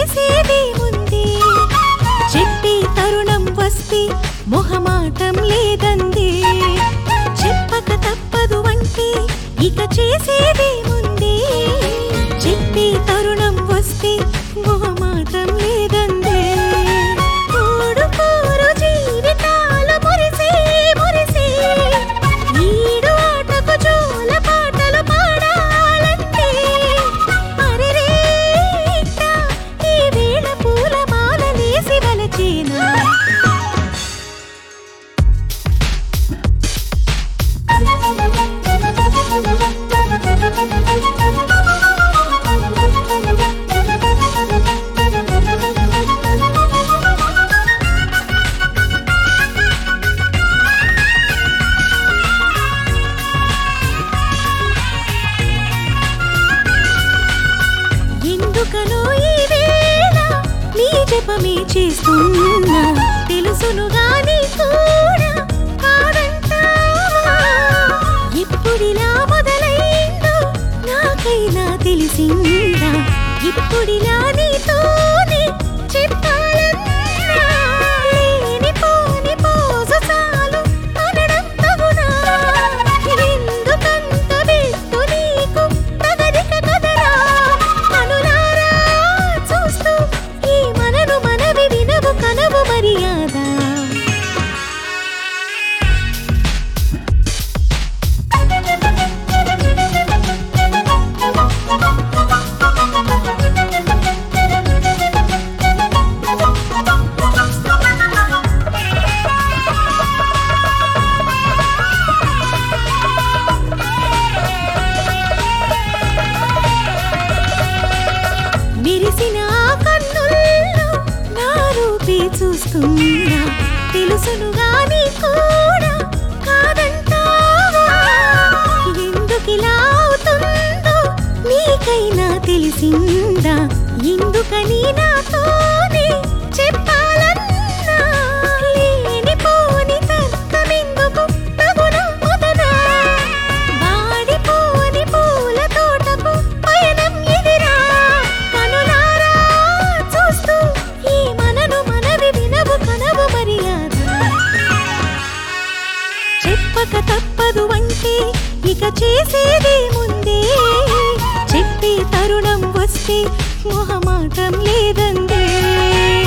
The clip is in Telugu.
చేసేదేముంది చెప్పే తరుణం వస్తే మొహమాటం లేదంది చెప్పక తప్పదు అంటే ఇక చేసేదేముంది చెప్పే తరుణం వస్తే మొహమాటం లేదంది కోరు జీవితాలు మురిసే మురిసే ఈడు ఆటకు జోల పాటలు పాడాలంటే అరెరే ఈ వేళ పూల మాలలేసి వలచేనా ఎందుకనో ఈ వేళ నీ జపమే చేస్తున్నా తెలుసునుగా నీ కూడా కాదంటావా ఎప్పుడిలా మొదలైందో నాకైనా తెలిసిందా ఇప్పుడిలా నీతోనే చెప్పాలన్నా లేనిపోని పోజు చాలు అనడం తగునా ఎందుకంత బెట్టు నీకు తగదిక కదరా అనులారా చూస్తూ ఈ మనను మనవి వినవు కనవు మర్యాద మెరిసిన కన్నుల్లో నా రూపే చూస్తున్నా తెలుసునుగా నీ కూడా కాదంటావా ఎందుకిలా అవుతుందో నీకైనా తెలిసిందా ఎందుకని నాతోనే చెప్పాలన్నా లేనిపోని తర్కమెందుకు తగునా మొదనా వాడిపోని పూల తోటకు పయనం ఎదిరా కనులారా చూస్తూ ఈ మనను మనవి వినవు కనవు మర్యాద చెప్పక తప్పదు అంటే ఇక చేసేదేముంది చెప్పే తరుణం వస్తే మొహమాటం లేదందే